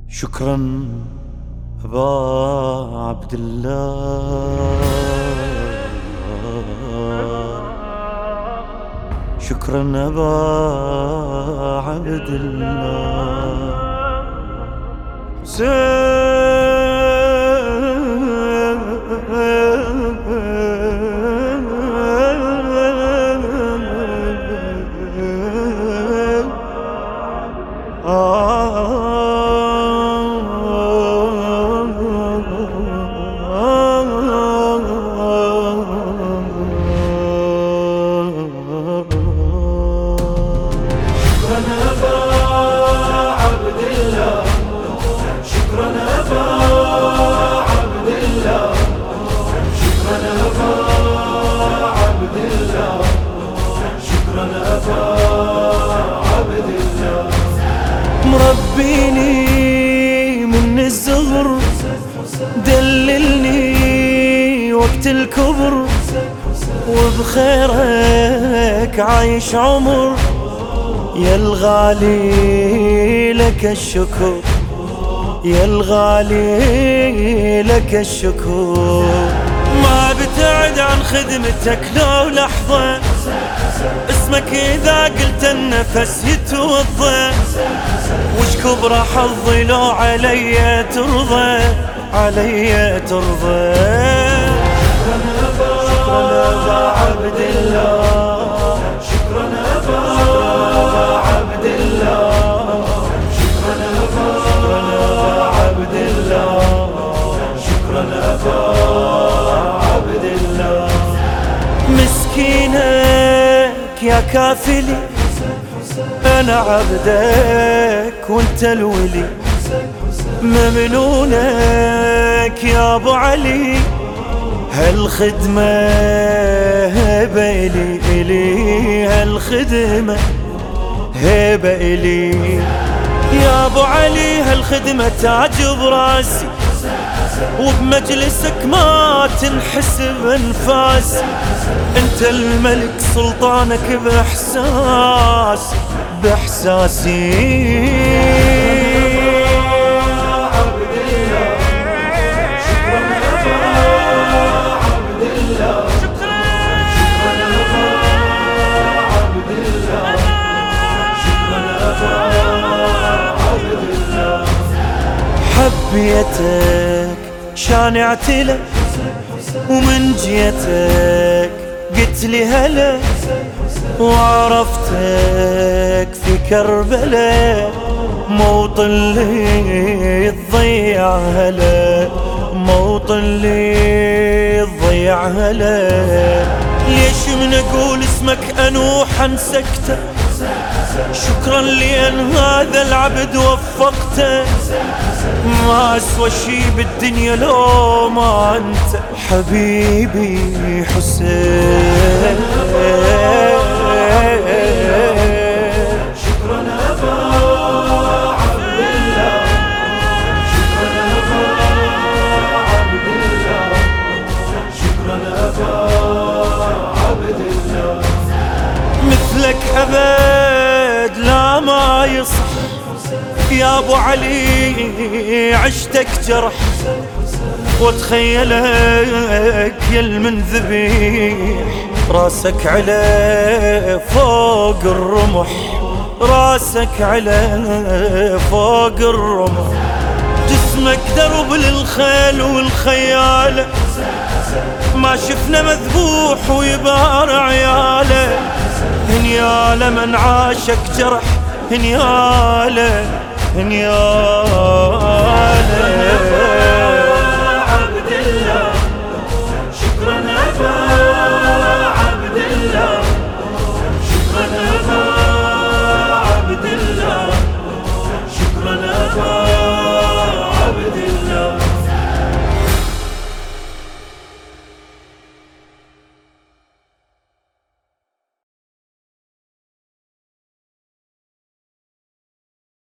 شكرا أبا عبد الله، شكرا أبا عبد الله. مربيني من الزهر، دللني وقت الكبر، وبخيرك عايش عمر. يا الغالي لك الشكر، يا الغالي لك الشكر. ما بتعد عن خدمتك لو لحظة، اسمك إذا قلت النفس يتوضى. وش كبر حظي لو علي ترضى، علي ترضى. شكرا أبا عبد الله، شكرا أبا عبد الله، شكرا أبا عبد الله، شكرا أبا عبد الله. مسكينك يا كافلي، أنا عبدك وانت الولي. ممنونك يا أبو علي، هالخدمة هبة إلي، إلي هالخدمة هبة إلي. يا أبو علي هالخدمة تاج براسي، وبمجلسك ما تنحسب انفاسي. انت الملك سلطانك باحساسي، باحساسي. حبيتك شان اعتلك، ومن جيتك قلت لي هلا. وعرفتك في كربلاء، موطن لي تضيع هلا، موطن لي تضيع هلا. ليش من اقول اسمك انوح انسكته؟ شكرا لأن هذا العبد وفقته. ما أسوى شي بالدنيا لو ما أنت حبيبي حسين. شكرا أبا عبد الله، شكرا أبا عبد الله، شكرا أبا عبد الله. مثلك أبد لا ما يصح يا أبو علي، عشتك جرح. واتخيلك يا المنذبيح، راسك على فوق الرمح، راسك على فوق الرمح. جسمك درب للخيل والخيالة، ما شفنا مذبوح ويبار عياله. هنياله من عاشك جرح، هنياله هنياله.